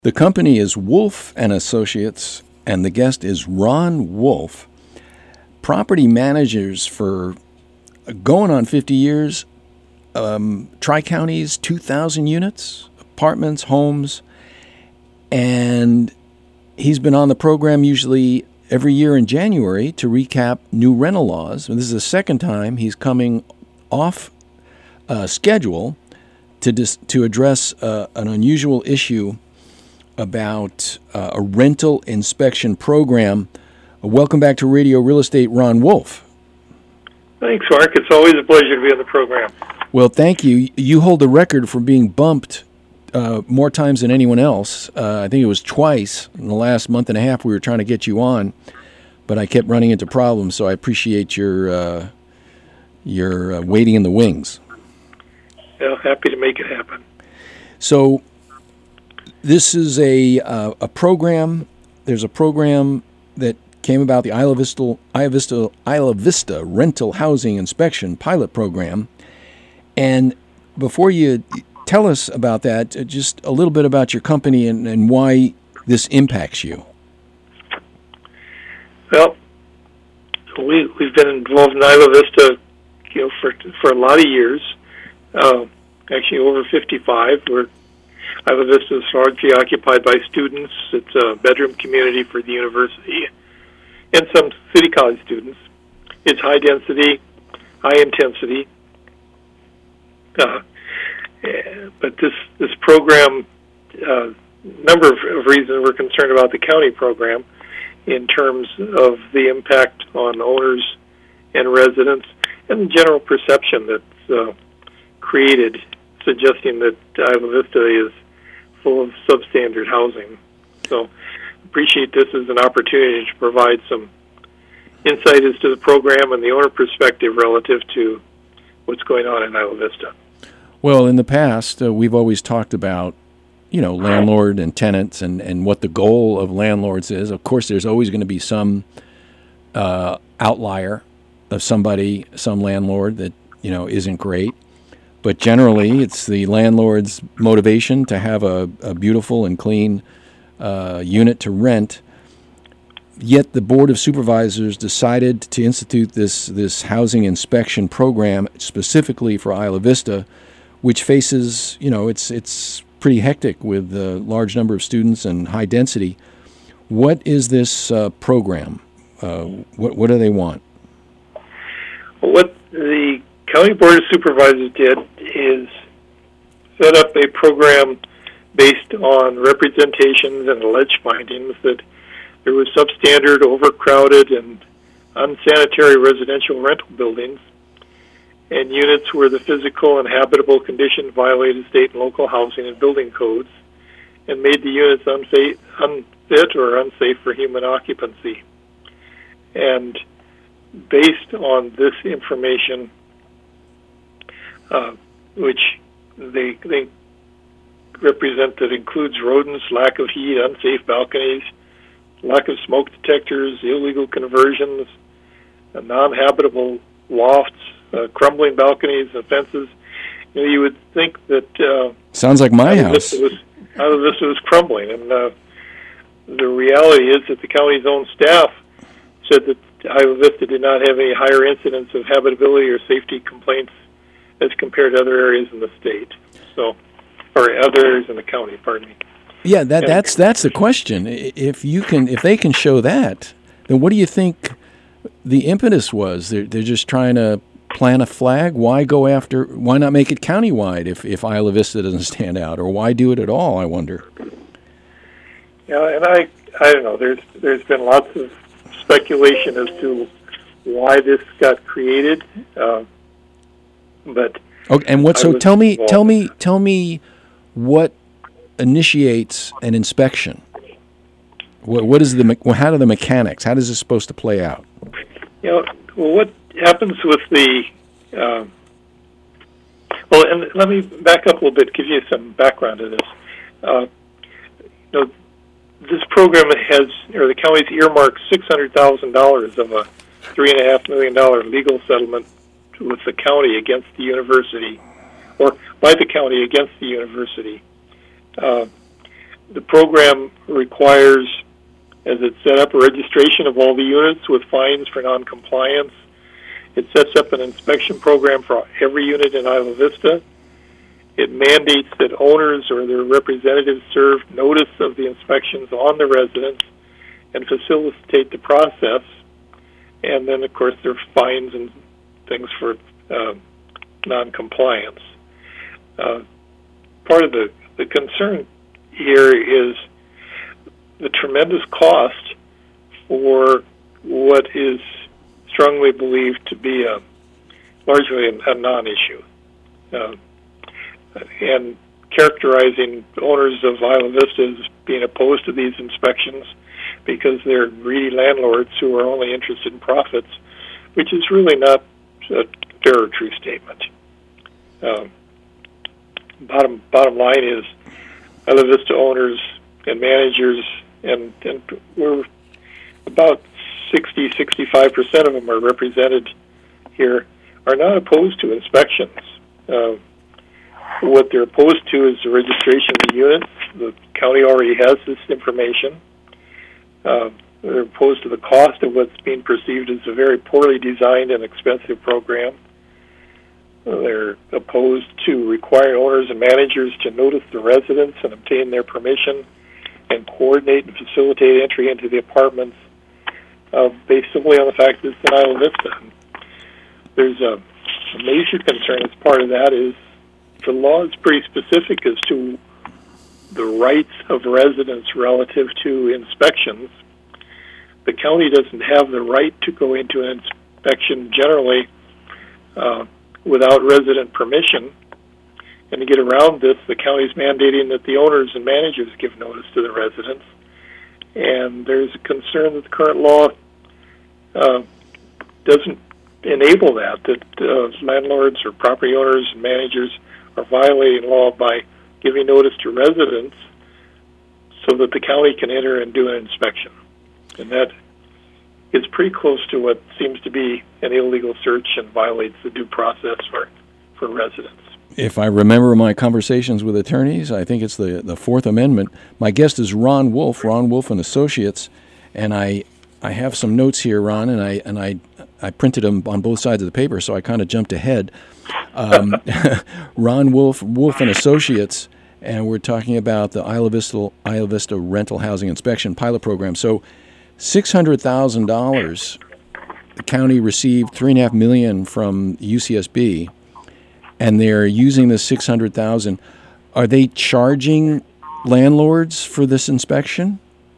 The company is Wolf and Associates, and the guest is Ron Wolf, property managers for going on 50 years, Tri-Counties, 2,000 units, apartments, homes, and he's been on the program usually every year in January to recap new rental laws. And this is the second time he's coming off schedule to address an unusual issue about a rental inspection program. Welcome back to Radio Real Estate, Ron Wolf. Thanks, Mark. It's always a pleasure to be on the program. Well, thank you. You hold the record for being bumped more times than anyone else. I think it was twice in the last month and a half we were trying to get you on, but I kept running into problems, so I appreciate your waiting in the wings. Yeah, happy to make it happen. So this is a program. There's a program that came about, the Isla Vista Rental Housing Inspection Pilot Program. And before you tell us about that, just a little bit about your company and why this impacts you. Well, we've been involved in Isla Vista, for a lot of years. Actually, over 55. Isla Vista is largely occupied by students. It's a bedroom community for the university and some city college students. It's high density, high intensity. But this program, number of reasons we're concerned about the county program in terms of the impact on owners and residents and the general perception that's created, suggesting that Isla Vista is full of substandard housing. So appreciate this as an opportunity to provide some insight as to the program and the owner perspective relative to what's going on in Isla Vista. Well, in the past, we've always talked about, landlord and tenants and what the goal of landlords is. Of course, there's always going to be some outlier of some landlord that, isn't great. But generally, it's the landlord's motivation to have a beautiful and clean unit to rent. Yet the Board of Supervisors decided to institute this housing inspection program specifically for Isla Vista, which faces, it's pretty hectic with a large number of students and high density. What is this program? What do they want? What the County Board of Supervisors did is set up a program based on representations and alleged findings that there was substandard, overcrowded, and unsanitary residential rental buildings and units where the physical and habitable conditions violated state and local housing and building codes and made the units unfit or unsafe for human occupancy. And based on this information, which they represent, that includes rodents, lack of heat, unsafe balconies, lack of smoke detectors, illegal conversions, non-habitable lofts, crumbling balconies and fences. You would think that sounds like my house. Isla Vista was crumbling, and the reality is that the county's own staff said that Isla Vista did not have any higher incidence of habitability or safety complaints as compared to other areas in the state, or other areas in the county. Pardon me. Yeah, that's the question. If they can show that, then what do you think the impetus was? They're just trying to plant a flag. Why not make it countywide if Isla Vista doesn't stand out, or why do it at all? I wonder. Yeah, and I don't know. There's been lots of speculation as to why this got created. But okay, and what? So tell me what initiates an inspection. What is how do the mechanics? How is this supposed to play out? What happens with the and let me back up a little bit, give you some background to this. This program the county's earmarked $600,000 of a $3.5 million legal settlement with the county against the university, or by the county against the university. The program requires, as it's set up, a registration of all the units with fines for noncompliance. It sets up an inspection program for every unit in Isla Vista. It mandates that owners or their representatives serve notice of the inspections on the residents and facilitate the process. And then, of course, there are fines and things for noncompliance. Part of the concern here is the tremendous cost for what is strongly believed to be largely a non-issue. And characterizing owners of Isla Vista as being opposed to these inspections because they're greedy landlords who are only interested in profits, which is really not a fair or true statement. Bottom line is Isla Vista owners and managers, and we're about 60-65% of them are represented here, are not opposed to inspections. What they're opposed to is the registration of the units. The county already has this information. They're opposed to the cost of what's being perceived as a very poorly designed and expensive program. They're opposed to requiring owners and managers to notice the residents and obtain their permission and coordinate and facilitate entry into the apartments based simply on the fact that it's in Isla Vista. There's a major concern as part of that is the law is pretty specific as to the rights of residents relative to inspections. The county doesn't have the right to go into an inspection generally without resident permission. And to get around this, the county is mandating that the owners and managers give notice to the residents. And there's a concern that the current law doesn't enable that landlords or property owners and managers are violating law by giving notice to residents so that the county can enter and do an inspection. And that is pretty close to what seems to be an illegal search and violates the due process for residents. If I remember my conversations with attorneys, I think it's the Fourth Amendment. My guest is Ron Wolf and Associates, and I have some notes here, Ron, and I printed them on both sides of the paper, so I kind of jumped ahead. Ron Wolf and Associates, and we're talking about the Isla Vista Rental Housing Inspection Pilot Program. So $600,000, the county received $3.5 million from UCSB, and they're using the $600,000. Are they charging landlords for this inspection?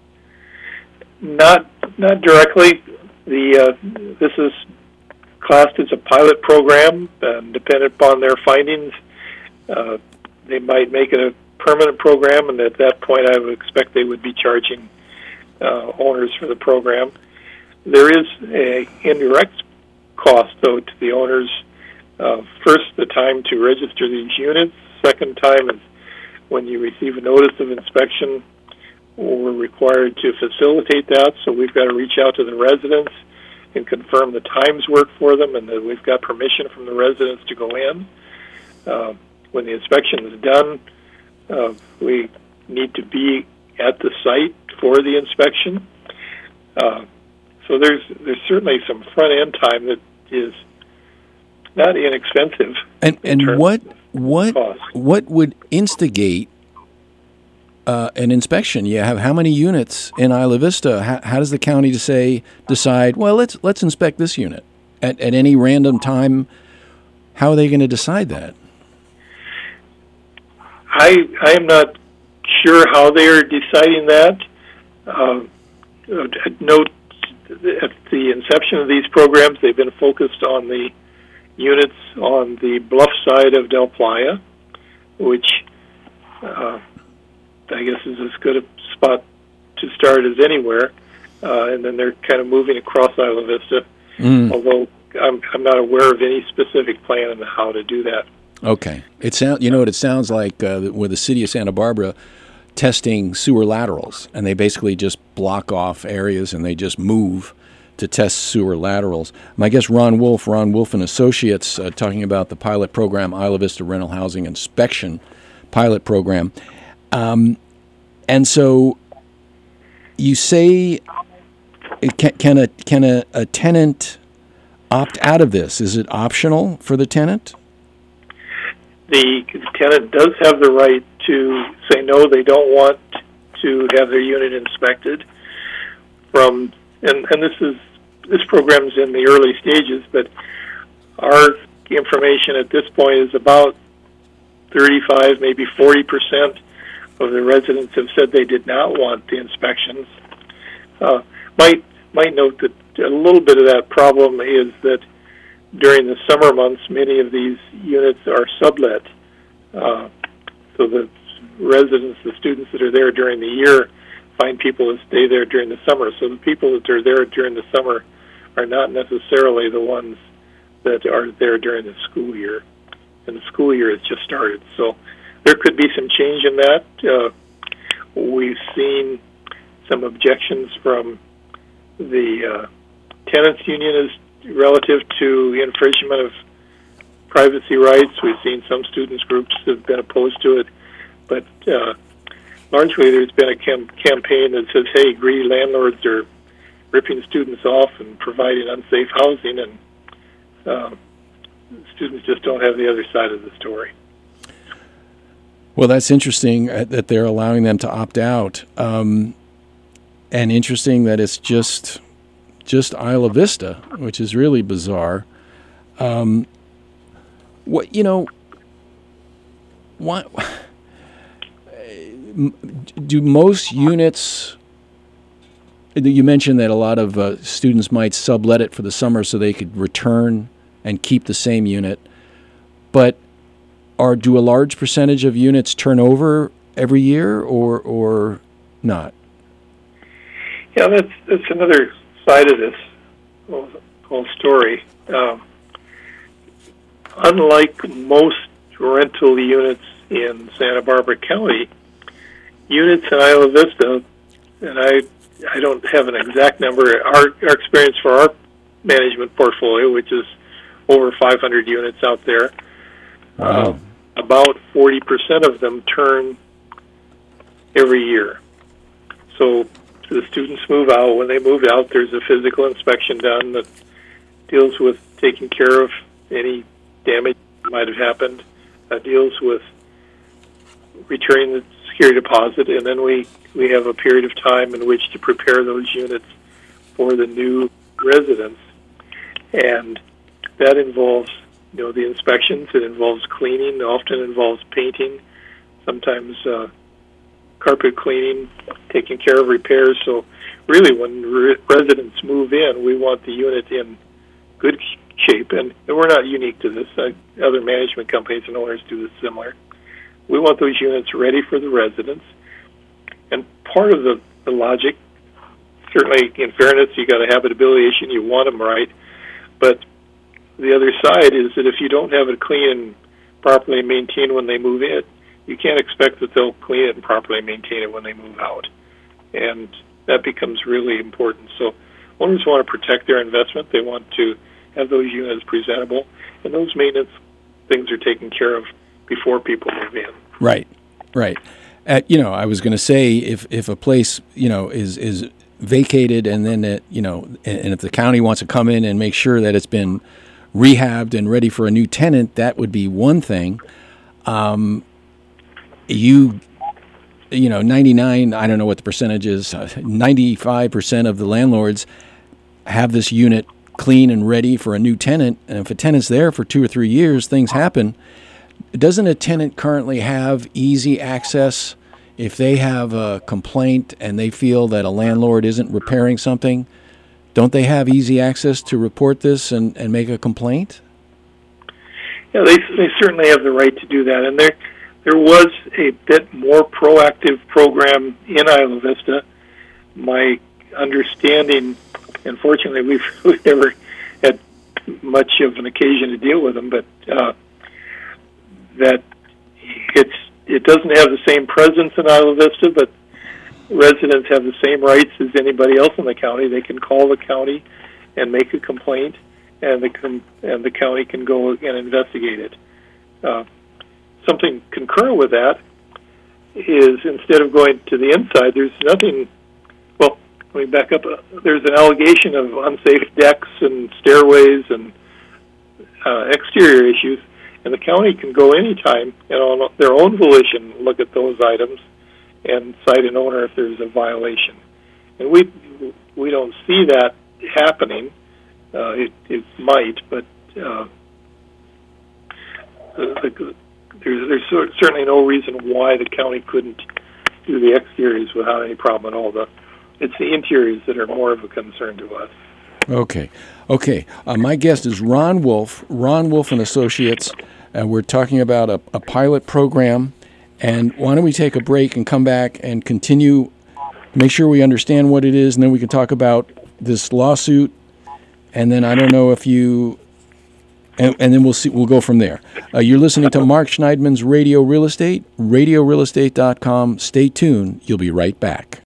Not directly. This is classed as a pilot program, and dependent upon their findings, they might make it a permanent program, and at that point I would expect they would be charging owners for the program. There is an indirect cost, though, to the owners. First, the time to register these units. Second time is when you receive a notice of inspection. We're required to facilitate that, so we've got to reach out to the residents and confirm the times work for them and that we've got permission from the residents to go in. When the inspection is done, we need to be at the site for the inspection. So there's certainly some front-end time that is not inexpensive. And what would instigate an inspection? You have how many units in Isla Vista? How does the county decide? Well, let's inspect this unit at any random time. How are they going to decide that? I am not sure how they are deciding that. Note at the inception of these programs, they've been focused on the units on the bluff side of Del Playa, which I guess is as good a spot to start as anywhere. And then they're kind of moving across Isla Vista, although I'm not aware of any specific plan on how to do that. Okay. It sounds like with the city of Santa Barbara testing sewer laterals, and they basically just block off areas and they just move to test sewer laterals. My guest, Ron Wolf and Associates, talking about the pilot program, Isla Vista Rental Housing Inspection Pilot Program. And so you say, can a tenant opt out of this? Is it optional for the tenant? The tenant does have the right to say no, they don't want to have their unit inspected. And this program's in the early stages, but our information at this point is about 35, maybe 40% of the residents have said they did not want the inspections. Might note that a little bit of that problem is that during the summer months, many of these units are sublet. So the residents, the students that are there during the year, find people to stay there during the summer. So the people that are there during the summer are not necessarily the ones that are there during the school year. And the school year has just started. So there could be some change in that. We've seen some objections from the tenants union as relative to infringement of privacy rights. We've seen some students groups have been opposed to it, but largely there's been a campaign that says, hey, greedy landlords are ripping students off and providing unsafe housing, and students just don't have the other side of the story. Well, that's interesting that they're allowing them to opt out. And interesting that it's just Isla Vista, which is really bizarre. What do most units? You mentioned that a lot of students might sublet it for the summer so they could return and keep the same unit, but do a large percentage of units turn over every year or not? Yeah, that's another side of this whole story. Unlike most rental units in Santa Barbara County, units in Isla Vista, and I don't have an exact number, our experience for our management portfolio, which is over 500 units out there, wow. About 40% of them turn every year. So the students move out. When they move out, there's a physical inspection done that deals with taking care of any damage that might have happened, deals with returning the security deposit, and then we have a period of time in which to prepare those units for the new residents. And that involves, the inspections. It involves cleaning. It often involves painting, sometimes carpet cleaning, taking care of repairs. So really, when residents move in, we want the unit in good shape. And we're not unique to this. Other management companies and owners do this similar. We want those units ready for the residents. And part of the logic, certainly in fairness, you got a habitability issue, you want them right. But the other side is that if you don't have it clean and properly maintained when they move in, you can't expect that they'll clean it and properly maintain it when they move out. And that becomes really important. So owners want to protect their investment. They want to have those units presentable. And those maintenance things are taken care of before people move in. Right. I was going to say if a place, is vacated and then and if the county wants to come in and make sure that it's been rehabbed and ready for a new tenant, that would be one thing. 99, I don't know what the percentage is, 95% of the landlords have this unit clean and ready for a new tenant. And if a tenant's there for 2 or 3 years, things happen. Doesn't a tenant currently have easy access if they have a complaint and they feel that a landlord isn't repairing something? Don't they have easy access to report this and make a complaint? Yeah, they certainly have the right to do that. And there was a bit more proactive program in Isla Vista. My understanding, unfortunately, we've never had much of an occasion to deal with them, but that it doesn't have the same presence in Isla Vista, but residents have the same rights as anybody else in the county. They can call the county and make a complaint, and the county can go and investigate it. Something concurrent with that, is instead of going to the inside, there's nothing. Well, let me back up. There's an allegation of unsafe decks and stairways and exterior issues, and the county can go anytime and on their own volition look at those items and cite an owner if there's a violation. And we don't see that happening. It might, but there's certainly no reason why the county couldn't do the exteriors without any problem at all. It's the interiors that are more of a concern to us. Okay. My guest is Ron Wolf and Associates, and we're talking about a pilot program. And why don't we take a break and come back and continue, make sure we understand what it is, and then we can talk about this lawsuit. And then I don't know if you, and then we'll go from there. You're listening to Mark Schneidman's Radio Real Estate, radiorealestate.com. Stay tuned. You'll be right back.